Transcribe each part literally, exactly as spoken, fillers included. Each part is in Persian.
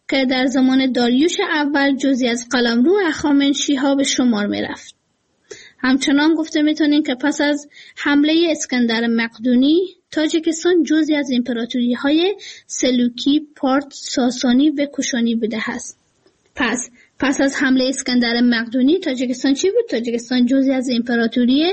که در زمان داریوش اول جزئی از قلمرو هخامنشی‌ها به شمار می‌رفت. همچنان گفته میتونیم که پس از حمله اسکندر مقدونی تاجیکستان جزئی از امپراتوری‌های سلوکی، پارت، ساسانی و کوشانی بوده است. پس پس از حمله اسکندر مقدونی تاجیکستان چی بود؟ تاجیکستان جزئی از امپراتوری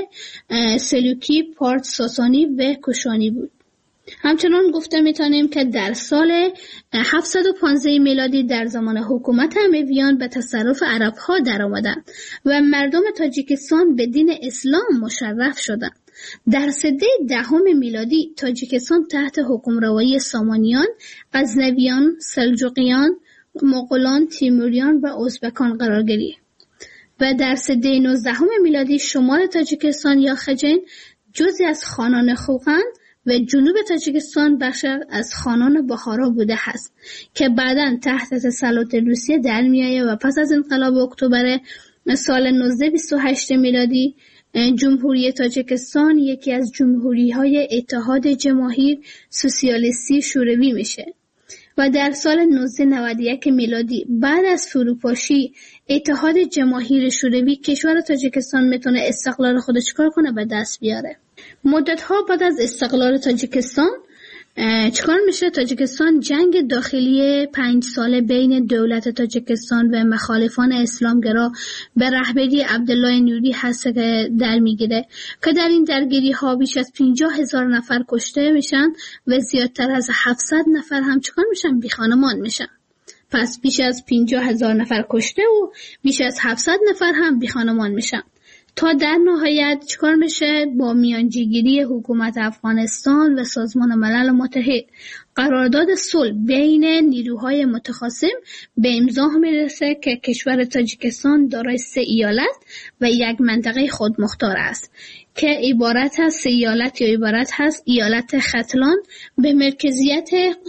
سلوکی، پارت، ساسانی و کوشانی بود. همچنان گفته میتونیم که در سال هفتصد و پانزده میلادی در زمان حکومت امویان به تصرف عرب‌ها در آمدند و مردم تاجیکستان به دین اسلام مشرف شدند. در سده دهم میلادی تاجیکستان تحت حکمروایی سامانیان، غزنویان، سلجوقیان، مغولان، تیموریان و ازبکان قرار گرفت و در سده نوزدهم میلادی شمال تاجیکستان یا خجین جزئی از خانان خوقند و جنوب تاجیکستان بخش از خانان بخارا بوده است که بعداً تحت تسلط روسیه در میآید و پس از انقلاب اکتبر سال نوزده بیست و هشت میلادی جمهوری تاجیکستان یکی از جمهوری‌های اتحاد جماهیر سوسیالیستی شوروی میشه و در سال نوزده نود و یک میلادی بعد از فروپاشی اتحاد جماهیر شوروی کشور تاجیکستان میتونه استقلال خودش چیکار کنه به دست بیاره. مدت‌ها بعد از استقلال تاجیکستان چیکار میشه؟ تاجیکستان جنگ داخلی پنج ساله بین دولت تاجیکستان و مخالفان اسلامگرا به رهبری عبدالله نوری هست که در میگیره که در این درگیری ها بیش از پنجاه هزار نفر کشته میشن و زیادتر از هفتصد نفر هم چیکار میشن؟ بی خانمان میشن. پس بیش از پنجاه هزار نفر کشته و بیش از هفتصد نفر هم بی خانمان میشن تا در نهایت چیکار میشه؟ با میانجیگیری حکومت افغانستان و سازمان ملل متحد قرارداد صلح بین نیروهای متخاصم به امضا میرسه که کشور تاجیکستان دارای سه ایالت و یک منطقه خودمختار است که عبارت از سه ایالت یا عبارت هست ایالت ختلان به مرکزیت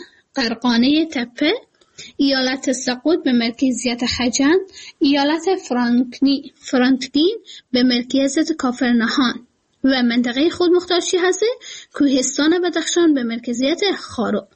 قرقانه تپه، ایالت سقوط به مرکزیت خجند، ایالت فرانکنی فرانکلین به مرکزیت کافرنهان و منطقه خودمختار چی هسته؟ کوهستان بدخشان به مرکزیت خارو.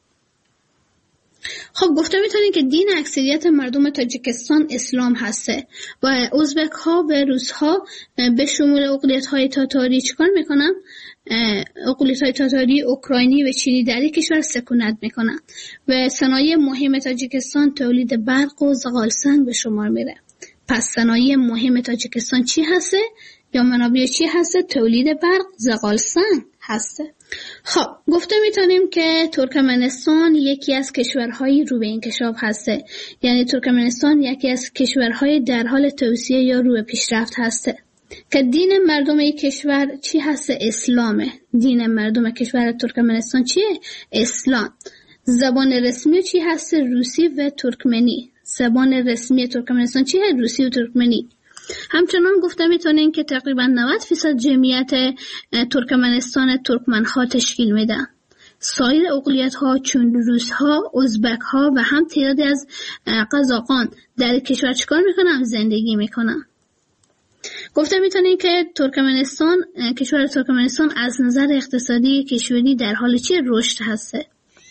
خب گفته میتونیم که دین اکثریت مردم تاجیکستان اسلام هسته و ازبک ها و روس ها به شمول اقلیت های تاتاری چیکار میکنن؟ اقلیت های تاتاری، اوکراینی و چینی در یک کشور سکونت میکنن و صنایع مهم تاجیکستان تولید برق و زغال سنگ به شمار میره. پس صنایع مهم تاجیکستان چی هسته؟ یا منابع چی هسته؟ تولید برق، زغال سنگ هسته. خب گفته میتونیم که ترکمنستان یکی از کشورهای رو به انکشاف هسته، یعنی ترکمنستان یکی از کشورهای در حال توسعه یا رو به پیشرفت هسته که دین مردم این کشور چی هسته؟ اسلامه. دین مردم کشور ترکمنستان چیه؟ اسلام. زبان رسمی چی هسته؟ روسی و ترکمنی. زبان رسمی ترکمنستان چیه؟ روسی و ترکمنی. همچنان گفته میتونین که تقریبا نود درصد جمعیت ترکمنستان ترکمن ها تشکیل میدن. سایر اقلیت ها چون روس ها، ازبک ها و هم تعدادی از قزاقان در کشور چیکار میکنن؟ زندگی میکنن. گفته میتونین که ترکمنستان کشور ترکمنستان از نظر اقتصادی کشوری در حال چی؟ رشد هسته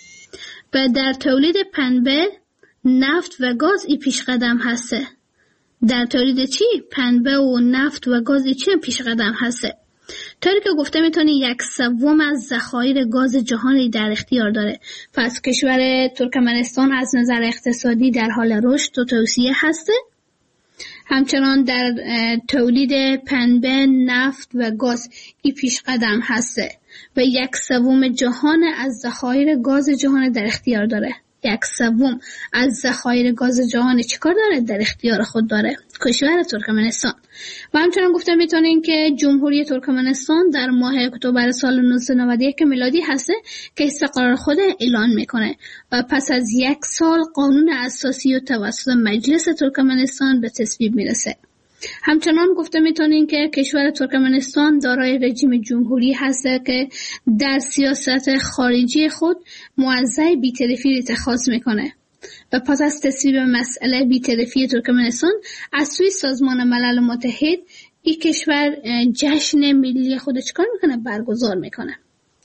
و در تولید پنبه، نفت و گاز ای پیش قدم هسته. در تولید چی؟ پنبه و نفت و گاز ای چی پیش قدم هسته. طوری که گفته میتونی یک سوم از ذخایر گاز جهانی در اختیار داره. پس کشور ترکمنستان از نظر اقتصادی در حال رشد و توسعه هسته. همچنان در تولید پنبه، نفت و گاز ای پیش قدم هسته و یک سوم جهان از ذخایر گاز جهان در اختیار داره. یک سوم از ذخایر گاز جهان چیکار داره؟ در اختیار خود داره کشور ترکمنستان. و همچنان گفته میتونیم که جمهوری ترکمنستان در ماه اکتبر سال نوزده نود و یک میلادی هسته که استقلال خود اعلان میکنه و پس از یک سال قانون اساسی و توسط مجلس ترکمنستان به تصویب میرسه. همچنان گفته میتونیم که کشور ترکمنستان دارای رژیم جمهوری هسته که در سیاست خارجی خود موضع بی‌طرفی اتخاذ میکنه و پس از تصویب مسئله بی‌طرفی ترکمنستان از سوی سازمان ملل متحد این کشور جشن ملی خود چکار میکنه؟ برگزار میکنه.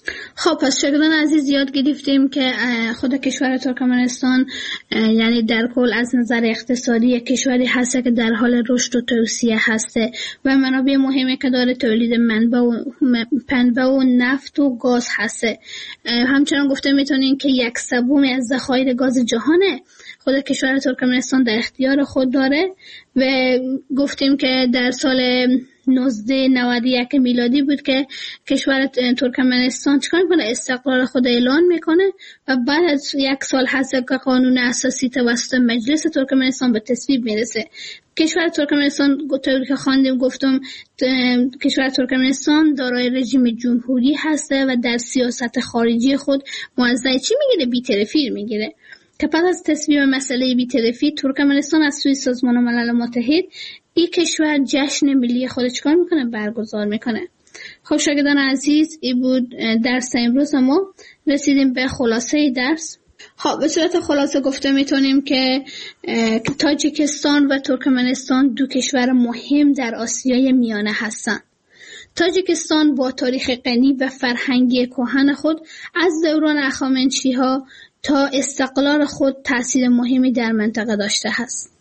خب پس شاگردان عزیز یاد گرفتیم که خود کشور ترکمنستان یعنی در کل از نظر اقتصادی کشوری هسته که در حال رشد و توسعه هسته و منابع مهمی که داره تولید منبع و پنبه و نفت و گاز هسته. همچنان گفته میتونیم که یک سوم از ذخایر گاز جهانه خود کشور ترکمنستان در اختیار خود داره و گفتیم که در سال نوزده نود و یک میلادی بود که کشور ترکمنستان چیکار میکنه؟ استقلال خود اعلان میکنه و بعد از یک سال هست که قانون اساسی توسط مجلس ترکمنستان به تصویب میرسه. کشور ترکمنستان طوری که خواندیم گفتم کشور ترکمنستان دارای رژیم جمهوری هسته و در سیاست خارجی خود موضع چی میگیره؟ بی‌طرفی میگیره که پس از تصویب مسئله بی‌طرفی ترکمنستان از سوی سازمان ملل متحد این کشور جشن ملی خود چکار میکنه؟ برگزار میکنه. خب شاگردان عزیز این بود درس امروز ما. رسیدیم به خلاصه درس. خب به صورت خلاصه گفته میتونیم که تاجیکستان و ترکمنستان دو کشور مهم در آسیای میانه هستند. تاجیکستان با تاریخ غنی و فرهنگی کهن خود از دوران هخامنشی‌ها تا استقلال خود تأثیر مهمی در منطقه داشته است.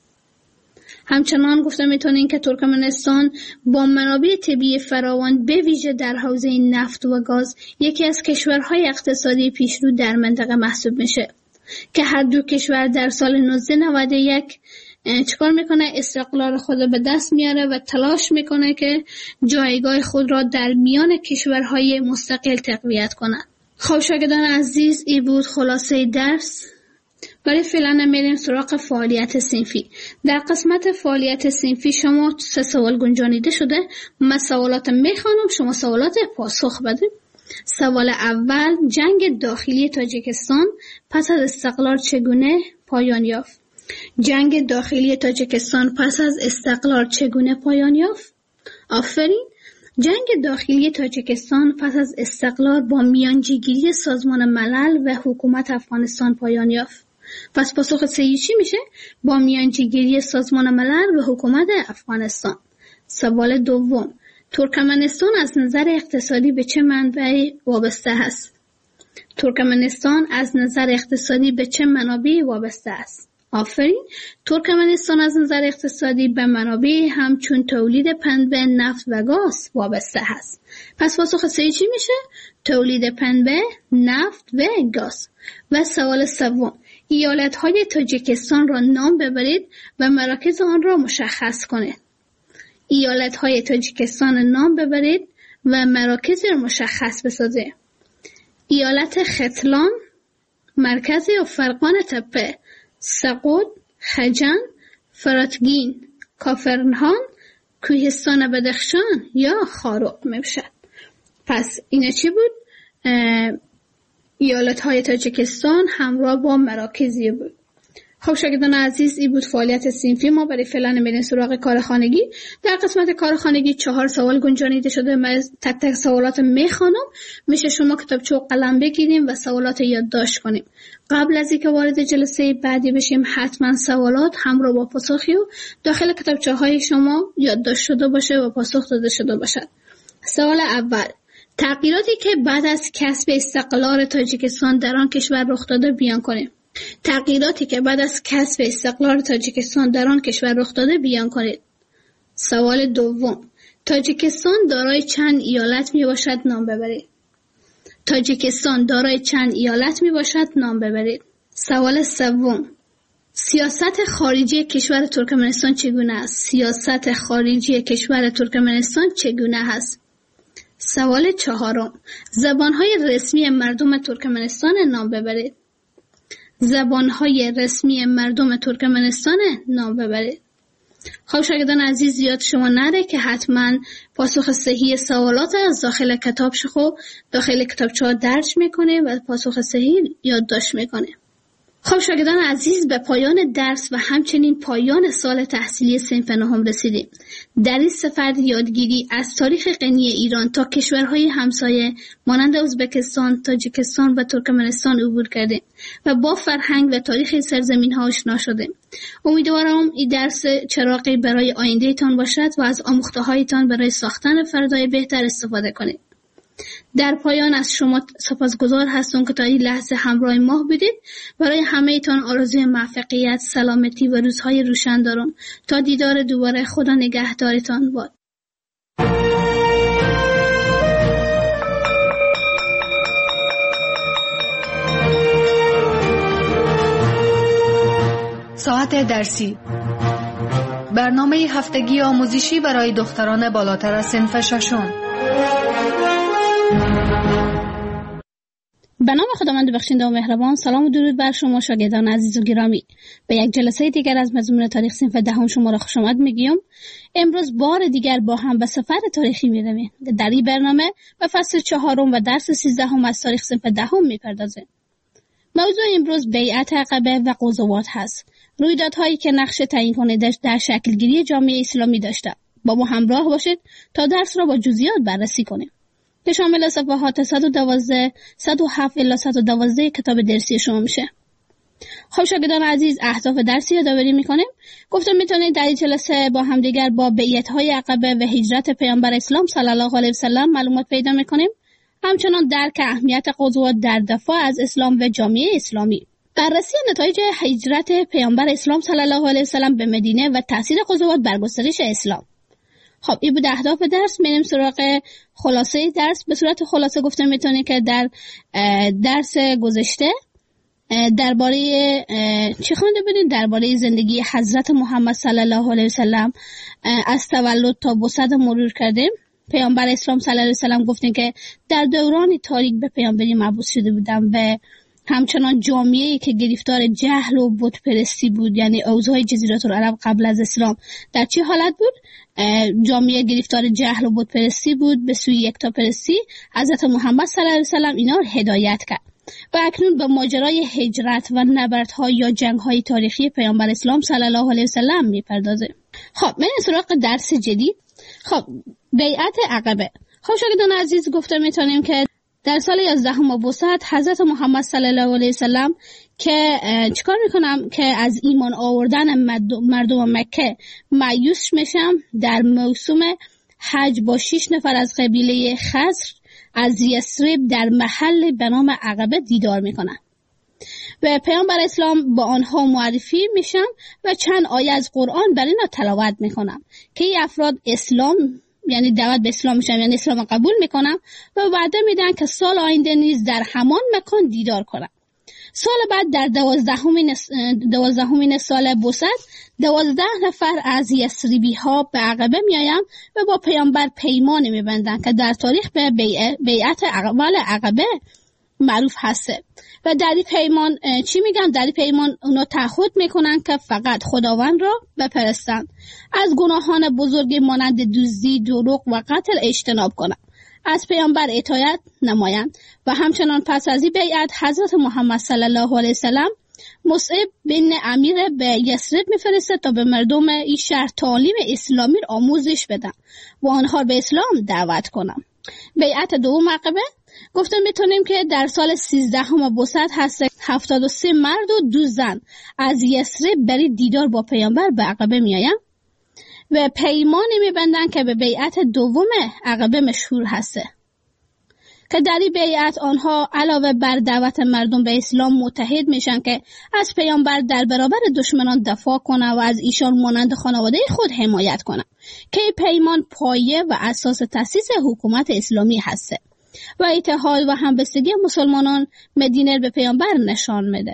همچنان گفته میتونیم که ترکمنستان با منابع طبیعی فراوان به ویژه در حوزه نفت و گاز یکی از کشورهای اقتصادی پیشرو در منطقه محسوب میشه که هر دو کشور در سال نوزده نود و یک چیکار میکنه؟ استقلال خود به دست میاره و تلاش میکنه که جایگاه خود را در میان کشورهای مستقل تقویت کنند. خب شاگردان عزیز این بود خلاصه درس. برای فعلا میریم سراغ فعالیت صنفی. در قسمت فعالیت صنفی شما سه سوال گنجانیده شده. من سوالات میخوانم، شما سوالات پاسخ بده. سوال اول: جنگ داخلی تاجیکستان پس از استقلال چگونه پایان یافت؟ جنگ داخلی تاجیکستان پس از استقلال چگونه پایان یافت؟ آفرین. جنگ داخلی تاجیکستان پس از استقلال با میانجیگیری سازمان ملل و حکومت افغانستان پایان یافت. پس پاسخ صحیح چی میشه؟ با میانجیگیری سازمان ملل و حکومت افغانستان. سوال دوم: ترکمنستان از نظر اقتصادی به چه منبعی وابسته است؟ ترکمنستان از نظر اقتصادی به چه منابعی وابسته است؟ آفرین. ترکمنستان از نظر اقتصادی به منابع همچون تولید پنبه، نفت و گاز وابسته است. پس پاسخ صحیح چی میشه؟ تولید پنبه، نفت و گاز. و سوال سوم: ایالت‌های تاجیکستان را نام ببرید و مراکز آن را مشخص کنید. ایالت‌های تاجیکستان نام ببرید و مراکز را مشخص بسازید. ایالت ختلان، مرکز و فرقان تپه، سقود، خجن، فراتگین، کافرنهان، کوهستان بدخشان یا خاروق میباشد. پس اینا چی بود؟ ایالت‌های تاجیکستان همراه با مراکزی بود. خب شاگردان عزیز این بود فعالیت صنفی ما. برای فعلا میریم سراغ کار خانگی. در قسمت کار خانگی چهار سوال گنجانیده شده. من تک تک سوالات میخوانم. میشه شما کتابچه و قلم بگیریم و سوالات یادداشت کنیم. قبل از اینکه وارد جلسه بعدی بشیم حتما سوالات همراه با پاسخی و داخل کتابچه های شما یادداشت شده باشه و پاسخ داده شده باشد. سوال اول: تغییراتی که بعد از کسب استقلال تاجیکستان در آن کشور رخ داده بیان کنید. تغییراتی که بعد از کسب استقلال تاجیکستان در آن کشور رخ داده بیان کنید. سوال دوم: تاجیکستان دارای چند ایالت می باشد؟ نام ببرید. تاجیکستان دارای چند ایالت می باشد؟ نام ببرید. سوال سوم: سیاست خارجی کشور ترکمنستان چگونه است؟ سیاست خارجی کشور ترکمنستان چگونه است؟ سوال چهارم: زبانهای رسمی مردم ترکمنستان نام ببرید. زبانهای رسمی مردم ترکمنستان نام ببرید. خب شاگردان عزیز یاد شما نره که حتما پاسخ صحیح سوالات از داخل کتاب شخو داخل کتابچه ها درج میکنه و پاسخ صحیح یادداشت میکنه. خب شاگردان عزیز به پایان درس و همچنین پایان سال تحصیلی صنف نهم رسیدیم. در این سفر یادگیری از تاریخ غنی ایران تا کشورهای همسایه مانند ازبکستان، تاجیکستان و ترکمنستان عبور کردیم و با فرهنگ و تاریخ این سرزمین ها آشنا شدیم. امیدوارم این درس چراغی برای آینده تان باشد و از آموخته هایتان برای ساختن فردای بهتر استفاده کنید. در پایان از شما سپاسگزار هستم که تا این لحظه همراه ما بودید. برای همه تان آرزوی موفقیت، سلامتی و روزهای روشن دارم. تا دیدار دوباره، خدا نگهدارتان باد. ساعت درسی، برنامه هفتگی آموزشی برای دختران بالاتر از صنف ششم. به نام خداوند بخشنده و مهربان. سلام و درود بر شما شاگردان عزیز و گرامی. به یک جلسه دیگر از مضمون تاریخ صنف دهم شما را خوش آمد میگیم. امروز بار دیگر با هم به سفر تاریخی میرویم. در این برنامه به فصل چهارم و درس سیزدهم از تاریخ صنف دهم میپردازیم. موضوع امروز بیعت عقبه و غزوات هست. رویدادهایی که نقش تعیین کننده در شکلگیری جامعه اسلامی داشته. با ما همراه باشید تا درس را با جزئیات بررسی کنیم که شامل صفحات صد و دوازده، صد و هفت الی صد و دوازده کتاب درسی شما میشه. خب شاگردان عزیز، اهداف درسی یادآوری میکنیم. گفتم میتونید در این جلسه با همدیگر با بیعت‌های عقبه و هجرت پیامبر اسلام صلی الله علیه و سلم معلومات پیدا میکنیم. همچنان درک اهمیت غزوات در دفاع از اسلام و جامعه اسلامی. بررسی نتایج هجرت پیامبر اسلام صلی الله علیه و سلم به مدینه و تاثیر غزوات بر گسترش اسلام. خب این بود اهداف درس. میریم سراغ خلاصه درس. به صورت خلاصه گفتم میتونه که در درس گذشته درباره چی خوانده بودیم؟ درباره زندگی حضرت محمد صلی الله علیه و سلم از تولد تا بعثت مرور کردیم. پیامبر اسلام صلی الله علیه و سلم گفتیم که در دوران تاریک به پیامبری مبعوث شده بودن و همچنان جامعه‌ای که گرفتار جهل و بت پرستی بود، یعنی اوضاع جزیره العرب قبل از اسلام در چه حالت بود؟ جامعه گرفتار جهل و بت پرستی بود، به سوی یکتاپرستی حضرت محمد صلی الله علیه و سلم اینا رو هدایت کرد و اکنون به ماجرای هجرت و نبردها یا جنگ‌های تاریخی پیامبر اسلام صلی الله علیه و سلم می‌پردازه. خب من سراغ درس جدید. خب بیعت عقبه. خب شاگردان عزیز، گفتم میتونیم که در سال یازدهم بعثت حضرت محمد صلی الله علیه و سلم که چیکار میکنم که از ایمان آوردن مردم مکه مایوس میشم، در موسم حج با شش نفر از قبیله خزر از یثرب در محل به نام عقبه دیدار میکنم و پیامبر اسلام با آنها معرفی میشم و چند آیه از قرآن بر اینا تلاوت میکنم که این افراد اسلام یعنی دعوت به اسلام میشم، یعنی اسلام قبول میکنم و وعده میدن که سال آینده نیز در همان مکان دیدار کنم. سال بعد در دوازدهمین دوازدهمین سال بعثت دوازده نفر از یثربی ها به عقبه میایم و با پیامبر پیمان میبندن که در تاریخ به بیعت اول عقبه معروف هسته و در این پیمان چی میگن؟ در این پیمان اونا تعهد میکنن که فقط خداوند را بپرستند، از گناهان بزرگی مانند دزدی، دروغ و قتل اجتناب کنند، از پیامبر اطاعت نمایند و همچنان پس از این بیعت حضرت محمد صلی الله علیه و سلم مصعب بن امیر به یثرب میفرسته تا به مردم این شهر تعالیم اسلامی را آموزش بدن و آنها به اسلام دعوت کنند. بیعت دوم عقبه گفتم میتونیم که در سال سیزدهم بعثت هست هفتاد و سه مرد و دو زن از یثرب برای دیدار با پیامبر به عقبه میایم و پیمانی میبندن که به بیعت دوم عقبه مشهور هسته که در این بیعت آنها علاوه بر دعوت مردم به اسلام متحد میشن که از پیامبر در برابر دشمنان دفاع کنه و از ایشان مانند خانواده خود حمایت کنه که پیمان پایه و اساس تأسیس حکومت اسلامی هسته و اتحاد و همبستگی مسلمانان مدینه به پیامبر نشان میده.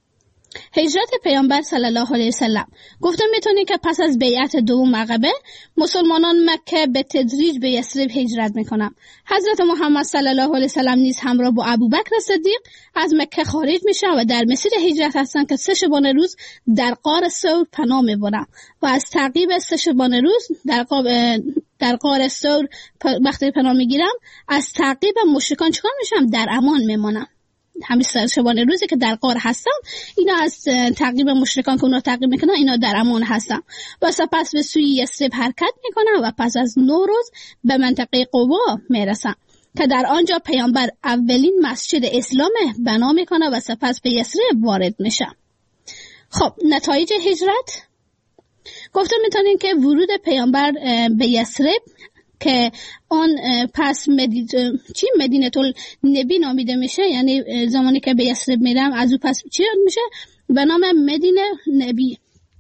هجرت پیامبر صلی الله علیه و سلم گفتم میتونی که پس از بیعت دوم عقبه مسلمانان مکه به تدریج به یثرب هجرت میکنن. حضرت محمد صلی الله علیه و سلم نیز همراه با ابوبکر صدیق از مکه خارج میشن و در مسیر هجرت هستن که سه شبانه روز در غار ثور پناه میبرن و از تعقیب سه شبانه روز در قاب در غار ثور وقتی پناه میگیرم از تعقیب مشرکان چیکار میشم؟ در امان میمونم. همین سه شبانه روزی که در غار هستم اینا از تعقیب مشرکان که اونا تعقیب میکنن اینا در امان هستم و سپس به سوی یثرب حرکت میکنم و پس از نو روز به منطقه قبا میرسم که در آنجا پیامبر اولین مسجد اسلام بنا میکنه و سپس به یثرب وارد میشه. خب نتایج هجرت گفتم میتونین که ورود پیامبر به یثرب که آن پس مدید... چی مدینه النبی نامیده میشه، یعنی زمانی که به یثرب میرم از او پس چی میشه به نام مدینه نبی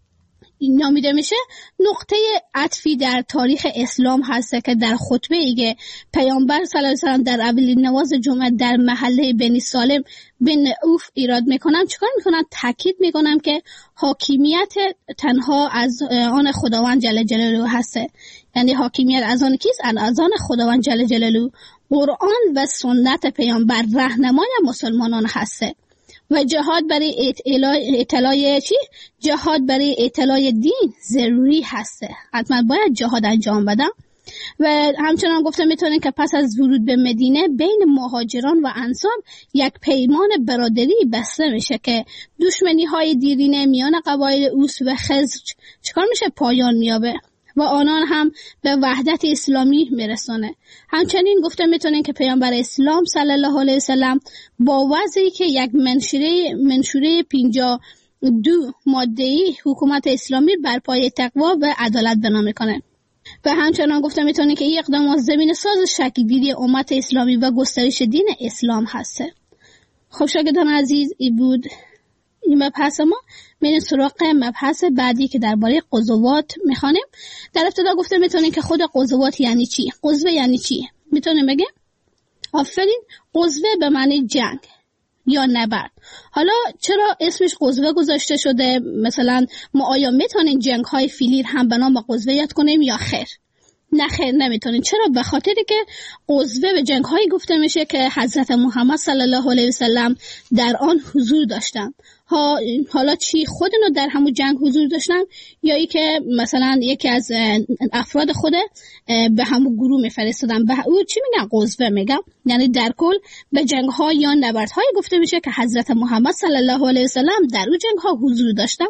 نامیده میشه. نقطه عطفی در تاریخ اسلام هست که در خطبه ای که پیامبر صلی الله علیه و سلم در اولین نماز جمعه در محله بنی سالم بن اوف ایراد میکنن. چیکار میکنن؟ تاکید میکنن که حاکمیت تنها از آن خداوند جل جلاله هست، یعنی حاکمیت از آن کیست؟ از آن خداوند جل جلاله. قرآن و سنت پیامبر راهنمای مسلمانان هسته و جهاد برای اطلاع چی؟ جهاد برای اطلاع دین ضروری هسته، حتما باید جهاد انجام بدم. و همچنان گفته میتونین که پس از ورود به مدینه بین مهاجران و انصار یک پیمان برادری بسته میشه که دشمنی های دیرینه میان قبایل اوس و خزرج چکار میشه؟ پایان میابه و آنان هم به وحدت اسلامی میرسونه. همچنین گفته میتونین که پیامبر اسلام صلی الله علیه وسلم با وضعی که یک منشوره منشوره پنجاه و دو ماده‌ای حکومت اسلامی بر پایه تقوا و عدالت بنا میکنه. و همچنان گفته میتونین که این اقدامات زمین ساز شکل‌گیری امت اسلامی و گسترش دین اسلام هسته. خب شاگردان عزیز، این بود این مبحث ما. میریم سراغ مبحث بعدی که درباره غزوات میخوانیم. در ابتدا گفته میتونین که خود غزوات یعنی چی؟ غزوه یعنی چی؟ میتونیم بگیم؟ آفرین، غزوه به معنی جنگ یا نبرد. حالا چرا اسمش غزوه گذاشته شده؟ مثلا ما آیا میتونین جنگ های فیلیر هم به نام غزوه یاد کنیم یا خیر؟ نه خیر نمیتونین. چرا؟ به خاطری که غزوه به جنگ هایی گفته میشه که حضرت محمد صلی الله علیه وسلم در آن حضور داشتن. ها حالا چی خودنو در همون جنگ حضور داشتن یا ای که مثلا یکی از افراد خود به همون گروه میفرستادن، به او چی میگن؟ غزوه میگن. یعنی در کل به جنگ ها یا نبرد های گفته میشه که حضرت محمد صلی الله علیه وسلم در اون جنگ ها حضور داشتن.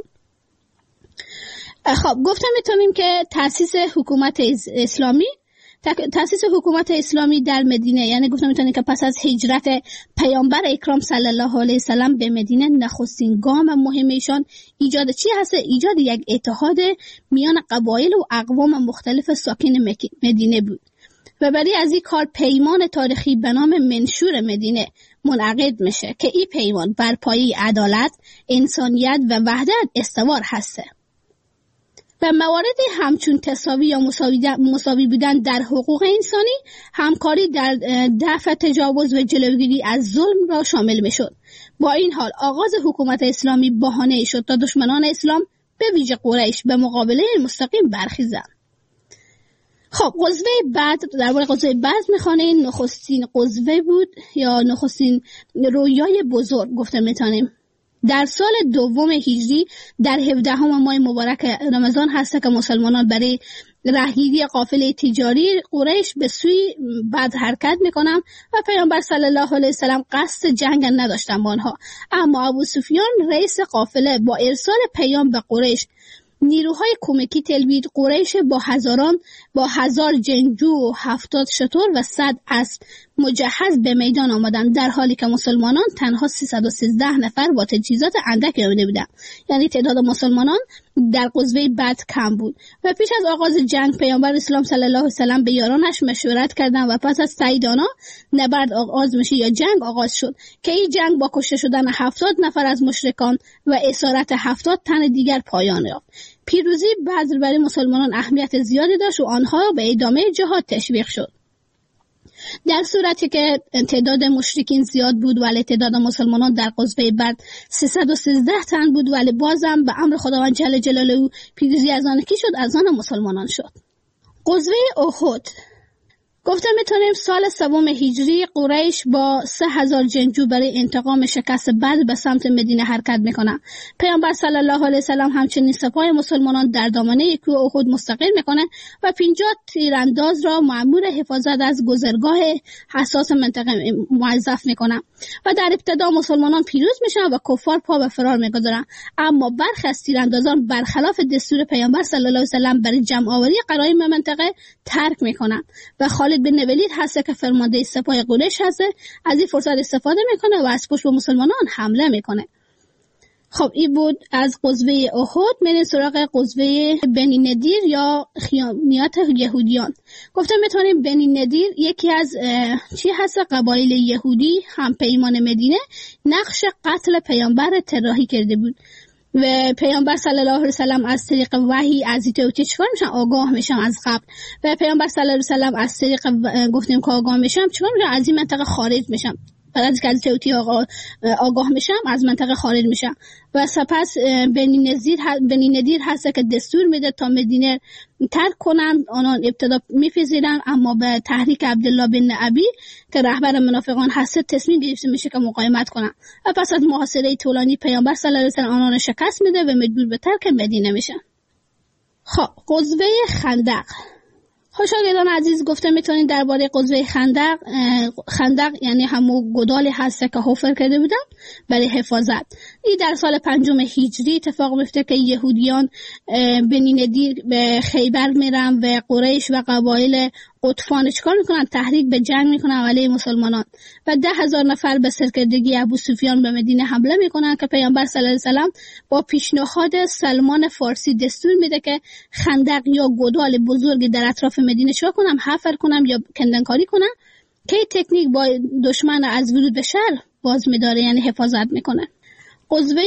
خب گفتم میتونیم که تأسیس حکومت اسلامی تأسیس حکومت اسلامی در مدینه، یعنی گفتم میتونیم که پس از هجرت پیامبر اکرام صلی الله علیه وسلم به مدینه نخستین گام مهم ایشان ایجاد چی هست؟ ایجاد یک اتحاد میان قبایل و اقوام مختلف ساکن مدینه بود و برای از این کار پیمان تاریخی به نام منشور مدینه منعقد میشه که این پیمان بر پایه عدالت، انسانیت و وحدت استوار هسته و موارد همچون تساوی یا مساوی بودن در حقوق انسانی، همکاری در دفع تجاوز و جلوگیری از ظلم را شامل میشد. با این حال آغاز حکومت اسلامی بهانه شد تا دشمنان اسلام به ویژه قریش به مقابله مستقیم برخیزند. خب غزوه بدر، درباره غزوه بدر میخوانیم. نخستین غزوه بود یا نخستین رویای بزرگ گفته میتونیم. در سال دوم هجری در هفدهم ماه مبارک رمضان هست که مسلمانان برای راهگیری قافله تجاری قریش به سوی بدر حرکت میکنن و پیامبر صلی الله علیه وسلم قصد جنگ نداشتن با آنها، اما ابو سفیان رئیس قافله با ارسال پیام به قریش نیروهای کمکی تلبید. قریش با هزاران با هزار جنگجو و هفتاد شتر و صد اسب مجهز به میدان آمدند، در حالی که مسلمانان تنها سیصد و سیزده نفر با تجهیزات اندک آمده بودند. یعنی تعداد مسلمانان در غزوه بدر کم بود و پیش از آغاز جنگ پیامبر اسلام صلی الله علیه و سلم به یارانش مشورت کردند و پس از تایید آنها نبرد آغاز میشه یا جنگ آغاز شد که این جنگ با کشته شدن هفتاد نفر از مشرکان و اسارت هفتاد تن دیگر پایان یافت. پیروزی بدر برای مسلمانان اهمیت زیادی داشت و آنها به ادامه جهاد تشویق شد. در صورتی که تعداد مشرکین زیاد بود ولی تعداد مسلمانان در غزوه بدر سیصد و سیزده تن بود، ولی بازم به امر خداوند جل جلاله پیروزی از آن کی شد؟ از آن مسلمانان شد. غزوه احد گفته میتونیم سال سوم هجری قریش با سه هزار جنگجو برای انتقام شکست بدر به سمت مدینه حرکت میکنن. پیامبر صلی الله علیه وسلم همچنین سپاه مسلمانان در دامنه کوه احد مستقر میکنه و پنجاه تیرانداز را مأمور حفاظت از گذرگاه حساس منطقه موظف میکنن و در ابتدا مسلمانان پیروز میشن و کفار پا به فرار میگذارن، اما برخی از تیراندازان برخلاف دستور پیامبر صلی الله علیه وسلم برای جمع آوری غنایم منطقه ترک میکنن و خالد بن ولید هست که فرمانده سپاه قریش هست از این فرصت استفاده میکنه و از پشت به مسلمانان حمله میکنه. خب این بود از غزوه احد. میریم سراغ غزوه بنی نضیر یا خیانیات یهودیان. گفتم میتونیم بنی نضیر یکی از چی هست قبایل یهودی هم پیمان مدینه نقش قتل پیامبر طراحی کرده بود و پیامبر صلی الله علیه و سلم از طریق وحی از ایتوتی چیکار میشن آگاه میشن از قبل و پیامبر صلی الله علیه و سلم از طریق گفتیم که آگاه میشن چیکار میشن از این منطقه خارج میشن. بعد از که از توتی آگاه میشم از منطقه خارج میشم و سپس بنی نضیر بنی نضیر هست که دستور میده تا مدینه ترک کنن. آنان ابتدا میپذیرن اما به تحریک عبدالله بن ابی که رهبر منافقان هست تصمیم گرفته میشه که مقاومت کنن و پس از محاصره طولانی پیامبر صلی الله علیه و سلم آنان شکست میده و مجبور به ترک مدینه میشن. خب غزوه خندق. خوشاگردان عزیز گفته میتونید درباره غزوه خندق خندق یعنی همون گودالی هست که حفر کرده بودن برای حفاظت. این در سال پنجم هجری اتفاق میفته که یهودیان بنی نضیر به خیبر میرن و قریش و قبایل قطفان چیکار میکنن تحریک به جنگ میکنن علیه مسلمانان و ده هزار نفر به سرکردگی ابو سفیان به مدینه حمله میکنن که پیامبر صلی الله علیه و سلم با پیشنهاد سلمان فارسی دستور میده که خندق یا گودال بزرگی در اطراف مدینه چیکار کنم حفر کنم یا کندنکاری کنم که تکنیک با دشمن از ورود به شهر باز میداره یعنی حفاظت میکنه. غزوه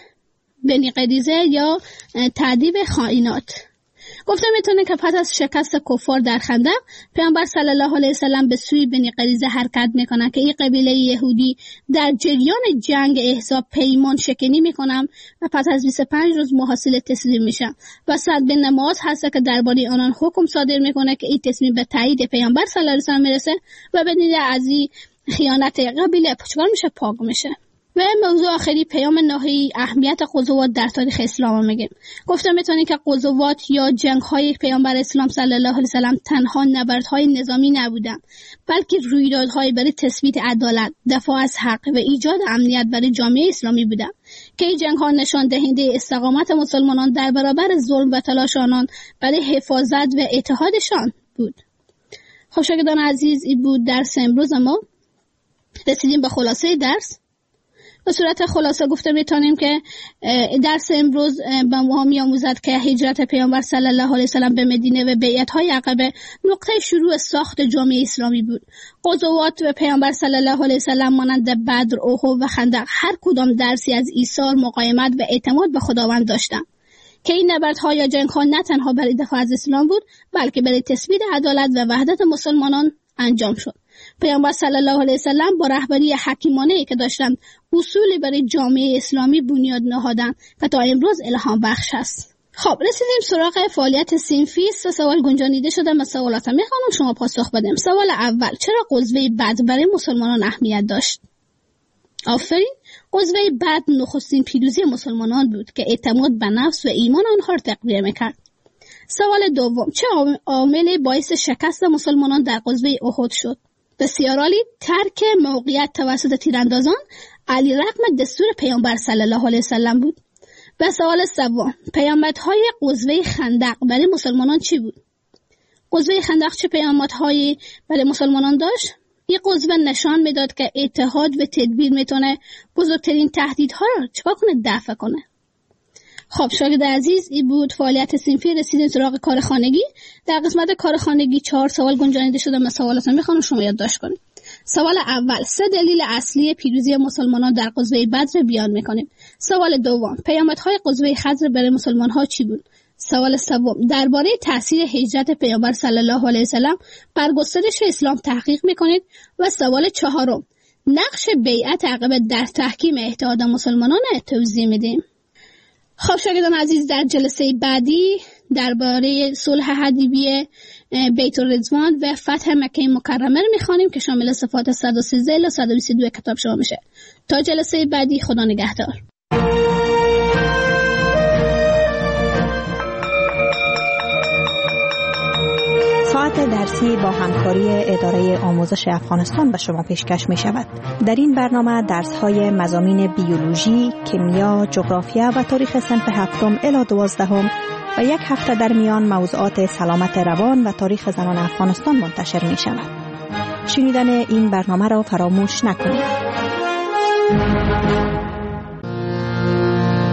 بنی قریظه یا تعذیب خائنات. گفتم میتونه که پس از شکست کفار در خندق پیامبر صلی الله علیه و سلم به سوی بنی قریظه حرکت میکنن که این قبیله یهودی در جریان جنگ احزاب پیمان شکنی میکنن و پس از بیست و پنج روز محاصره تسلیم میشن و سعد بن معاذ هست که درباره آنان حکم صادر میکنه که این تصمیم به تایید پیامبر صلی الله علیه و سلم میرسه و بدون از این خیانت قبیله چیکار میشه پاک میشه. و موضوع آخری پیام نهایی اهمیت غزوات در تاریخ اسلام میگیم. گفتم میتونید که غزوات یا جنگ‌های پیامبر اسلام صلی الله علیه و سلم تنها نبردهای نظامی نبودند بلکه رویدادهای برای تثبیت عدالت، دفاع از حق و ایجاد امنیت برای جامعه اسلامی بودند که این جنگ‌ها نشان دهنده استقامت مسلمانان در برابر ظلم و تلاش آنان برای حفاظت و اتحادشان بود. خب شاگردان عزیز این بود درس امروز ما. رسیدیم به خلاصه درس. به صورت خلاصه گفته میتونیم که درس امروز به ما می‌آموزد که هجرت پیامبر صلی الله علیه و سلم به مدینه و بیعت‌های عقبه نقطه شروع ساخت جامعه اسلامی بود. غزوات و پیامبر صلی الله علیه و سلم مانند بدر، احد و خندق هر کدام درسی از ایثار، مقاومت و اعتماد به خداوند داشتند که این نبردها یا جنگ‌ها نه تنها برای دفاع از اسلام بود بلکه برای تثبیت عدالت و وحدت مسلمانان انجام شد. پیامبر صلی الله علیه و سلم با رهبری حکیمانه‌ای که داشتند اصولی برای جامعه اسلامی بنیاد نهادند و تا امروز الهام بخش است. خب رسیدیم سراغ فعالیت صنفی. سه سوال گنجانیده شده و سوالاتم میخوام شما پاسخ بدیم. سوال اول: چرا غزوه بدر برای مسلمانان اهمیت داشت؟ آفرین. غزوه بدر نخستین پیروزی مسلمانان بود که اعتماد به نفس و ایمان آنها را تقویت می‌کرد. سوال دوم: چه عاملی باعث شکست مسلمانان در غزوه احد شد؟ بسیار عالی. ترک موقعیت توسط تیراندازان علیرغم دستور پیامبر صلی الله علیه و سلم بود. و سوال سوم: پیامدهای غزوه خندق برای مسلمانان چی بود؟ غزوه خندق چه پیامدهایی برای مسلمانان داشت؟ این غزوه نشان میداد که اتحاد و تدبیر میتونه بزرگترین تهدیدها را چیکار کنه؟ دفع کنه. خب شاگرد عزیز این بود فعالیت صنفی. رسیدیم سراغ کار خانگی. در قسمت کار خانگی چهار سوال گنجانیده شده. من سوالاتو میخوام شما یادداشت کنید. سوال اول: سه دلیل اصلی پیروزی مسلمانان در غزوه بدر بیان میکنیم. سوال دوم: پیامدهای غزوه خزر برای مسلمانها چی بود؟ سوال سوم: درباره تاثیر هجرت پیامبر صلی الله علیه و سلم بر گسترش اسلام تحقیق میکنید. و سوال چهارم: نقش بیعت عقبه در تحکیم اتحاد مسلمانان توضیح میدیم. خب شاگردان عزیز در جلسه بعدی درباره صلح حدیبیه، بیت الرضوان و فتح مکه مکرمه رو میخوانیم که شامل صفات صد و سیزده الی صد و بیست و دو کتاب شما میشه. تا جلسه بعدی خدا نگهدار. ساعت درسی با همکاری اداره آموزش افغانستان به شما پیشکش می شود. در این برنامه درس های مضامین بیولوژی، کیمیا، جغرافیا و تاریخ صنف هفتم الی دوازدهم و یک هفته در میان موضوعات سلامت روان و تاریخ زنان افغانستان منتشر می شود. شنیدن این برنامه را فراموش نکنید.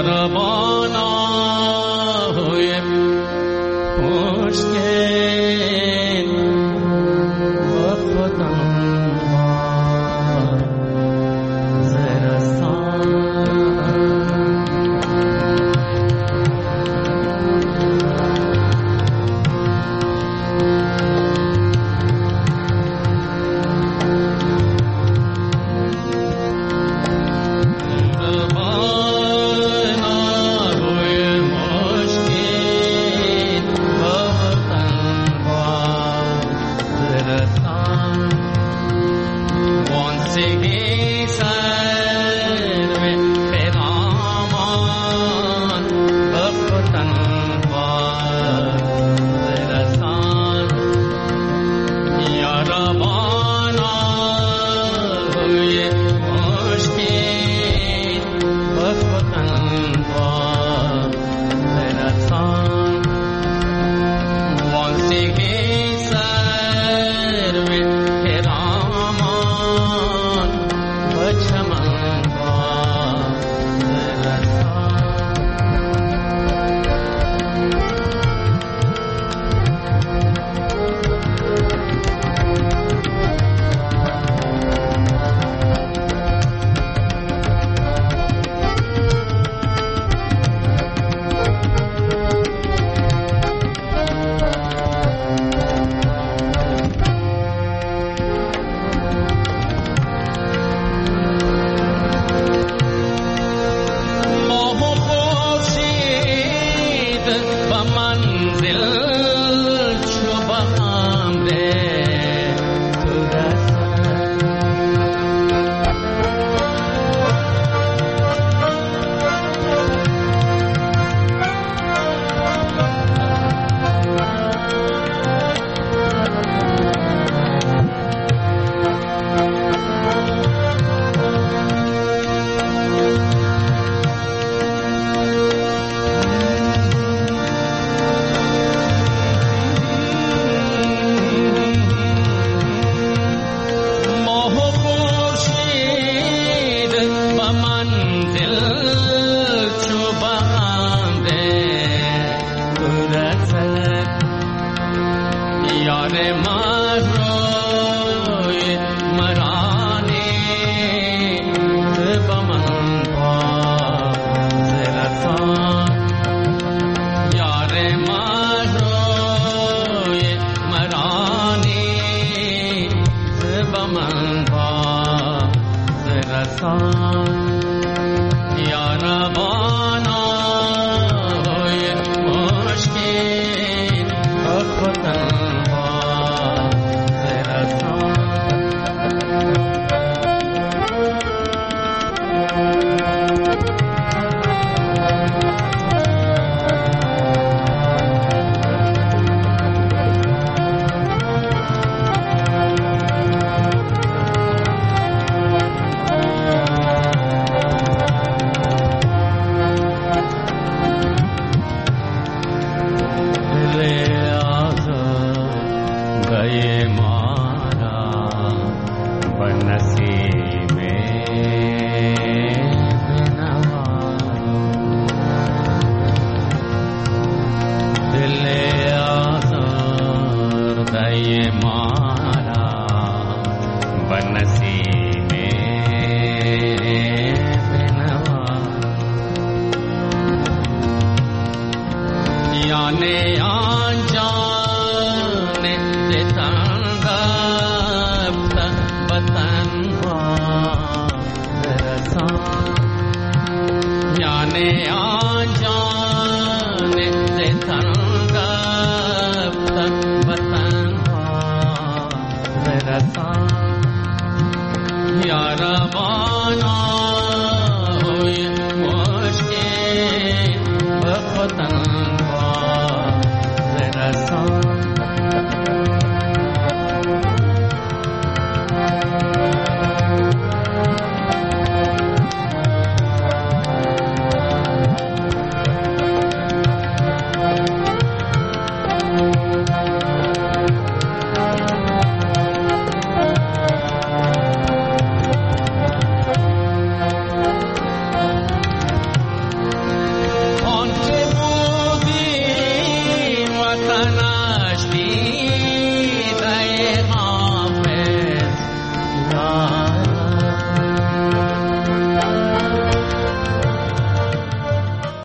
जाने